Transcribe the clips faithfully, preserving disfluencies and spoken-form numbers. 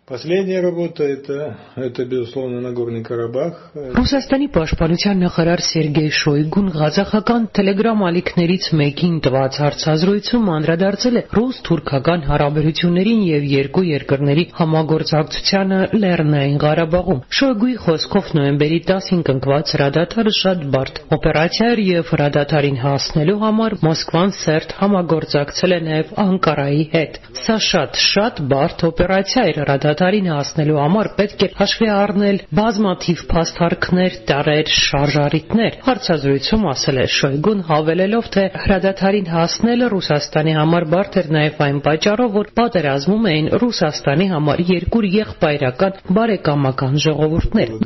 Последняя работа это, это безусловно Нагорный Карабах. Ռուսաստանի պաշտպանության նախարար Սերգեյ Շոյգուն ղազախական տելեգրամ ալիքներից մեկին տված հարցազրույցում անդրադարձել է ռուս-թուրքական հարաբերություններին եւ երկու երկրների համագործակցությանը Լեռնային Ղարաբաղում։ Շոյգուի խոսքով նոյեմբերի տասին կնքված հրադադարը շատ բարդ օպերացիա էր եւ հրադադարին հասնելու համար Մոսկվան սերտ համագործակցել է նաեւ Անկարայի հետ։ Սա շատ շատ բարդ օպերացիա էր հրադադարին հասնելու համար պետք է հաշվի առնել բազմաթիվ փաստարկներ, տարեր, շարժառիթներ։ Հարցազրույցում ասել է Շոյգուն, հավելելով, թե հրադադարին հասնելը Ռուսաստանի համար բարդ էր նաև այն պատճառով, որ պատերազմում էին Ռուսաստանի համար երկու եղբայրական բարեկամական ժողովուրդներ։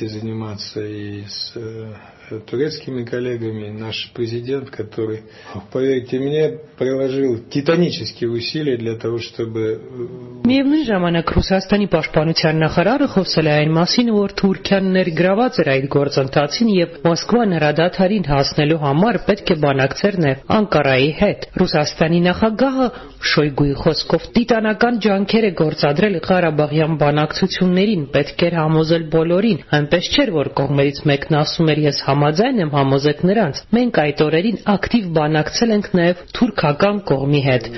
Турецкими коллегами, наш президент, который, поверьте мне, приложил титанические усилия для того, чтобы... Միևնույն ժամանակ Ռուսաստանի պաշտպանության նախարարը խոսել է այն մասին, որ Թուրքիան ներգրաված էր այդ գործընթացին եւ Մոսկվան հրադադարին հասնելու համար պետք է բանակցեր նաեւ Անկարայի հետ։ Ռուսաստանի նախագահը Շոյգուի խոսքով տիտանական ջանքեր է գործադրել Ղարաբաղյան բանակցություններին, պետք էր համոզել բոլորին, այնպես չէր, որ կողմերից մեկն ասում էր ես համաձայն եմ համոզեք նրանց։ Մենք այդ օրերին ակտիվ բանակցել ենք նաև թուրքական կողմի հետ։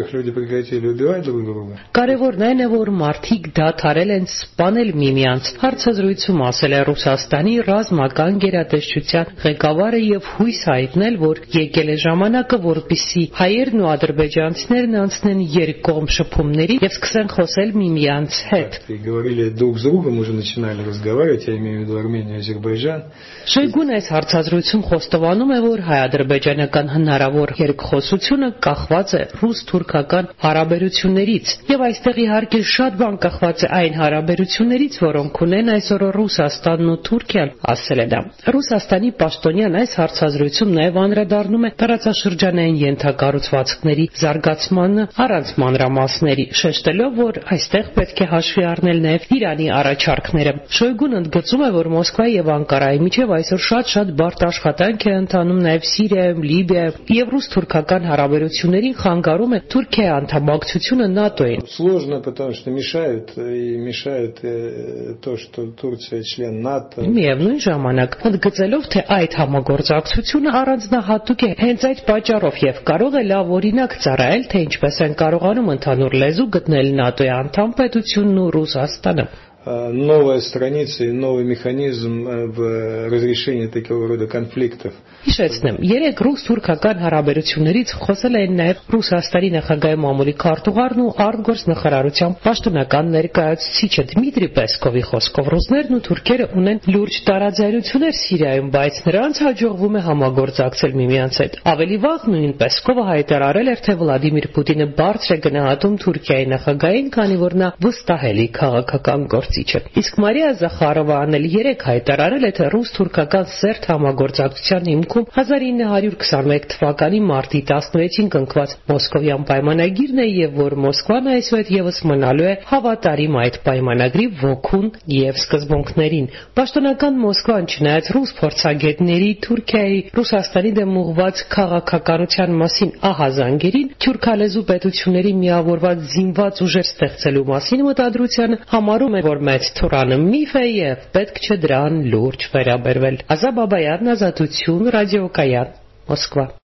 Կարևորն այն է, որ մարդիկ դադարել են սպանել միմյանց։ Հարցազրույցում ասել է Ռուսաստանի ռազմական գերատեսչության ղեկավարը եւ հույս հայտնել, որ եկել է ժամանակը, որպեսզի հայերն ու ադրբեջանցիներն անցնեն երկկողմ շփումների եւ սկսեն խոսել միմյանց հետ։ Շոյգուն այս հարցազրույցում խոստովանում է, որ հայ-ադրբեջանական հնարավոր երկխոսությունը կախված է ռուս-թուրքական հարաբերություններից եւ այստեղ իհարկե շատ բան կախված է այն հարաբերություններից, որոնք ունեն այսօր Ռուսաստանն ու Թուրքիան, ասել է դա։ Ռուսաստանի պաշտոնյան այս հարցազրույցում նաեւ անդրադառնում է տարածաշրջանային ենթակառուցվածքների զարգացմանը առանց մանրամասների, շեշտելով, որ այստեղ պետք է հաշվի առնել նաեւ Իրանի առաջարկները։ Շոյգուն ընդգծում է, որ Մոսկվայի եւ Անկարայի միջեւ այսօր շատ-շատ բարդ աշխատանք է ընթանում նաև Սիրիայում, Լիբիայում եւ ռուս-թուրքական հարաբերություններին խանգարում է Թուրքիայի անդամակցությունը ՆԱՏՕ-ին։ Сложно, потому что мешают и мешает то, что Турция член НАТО. Միևնույն ժամանակ ընդգծելով, թե այդ համագործակցությունը առանձնահատուկ է հենց այդ պատճառով եւ կարող է լավ օրինակ ծառայել, թե ինչպես են կարողանում ընդհանուր լեզու գտնել ՆԱՏՕ-ի անդամ պետությունն ու Ռուսաստանը։ Новая страница и новый механизм в разрешении такого рода конфликтов. Հիշեցնեմ, երեք ռուս-թուրքական հարաբերություններից խոսել են նաև Ռուսաստանի նախագահի մամուլի քարտուղարն ու արտգործնախարարության պաշտոնական ներկայացուցիչը Դմիտրի Պեսկովի խոսքով ռուսներն ու թուրքերը ունեն լուրջ տարաձայնություններ Սիրիայում, բայց նրանց հաջողվում է համագործակցել միմյանց հետ։ Ավելի վաղ նույն Պեսկովը հայտարարել էր, թե Վլադիմիր Պուտինը բարձր է գնահատում Թուրքիայի նախագահին, քանի որ նա վստահելի քաղաքական գործիչ է։ Իսկ Մարիա Զախարովան էլ երեք հայտարարել է, թե ռուս-թուրքական սերտ համագործակցության հիմքում հազար ինը հարյուր քսաներեք թվականի մարտի տասնվեցին կնքված Մոսկովյան պայմանագիրն է եւ որ Մոսկվան այսուհետ եւս մնալու է հավատարիմ այդ պայմանագրի ոգուն եւ սկզբունքներին։ Պաշտոնական Մոսկվան չնայած ռուս փորձագետների Թուրքիայի Ռուսաստանի դեմ ուղղված քաղաքականության մասին ահազանգերին թուրքալեզու պետությունների միավորված զինված ուժեր ստեղծելու մասին մտադրությանը համարում է, որ մեծ թուրանը միֆ է եւ պետք չէ դրան լուրջ վերաբերվել։ Ազա Բաբայան, Ազատություն, Ռադիոկայան, Մոսկվա։